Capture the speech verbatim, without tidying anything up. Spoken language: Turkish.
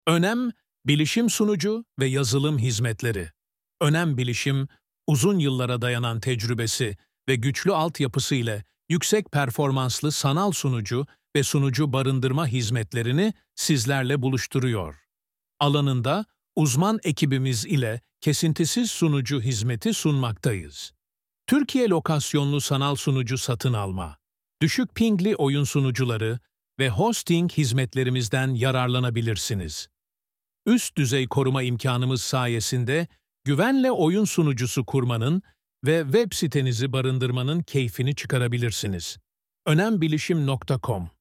Önem, bilişim sunucu ve yazılım hizmetleri. Önem Bilişim, uzun yıllara dayanan tecrübesi ve güçlü altyapısı ile yüksek performanslı sanal sunucu ve sunucu barındırma hizmetlerini sizlerle buluşturuyor. Alanında uzman ekibimiz ile kesintisiz sunucu hizmeti sunmaktayız. Türkiye lokasyonlu sanal sunucu satın alma, düşük pingli oyun sunucuları ve hosting hizmetlerimizden yararlanabilirsiniz. Üst düzey koruma imkanımız sayesinde güvenle oyun sunucusu kurmanın ve web sitenizi barındırmanın keyfini çıkarabilirsiniz. önembilişim nokta com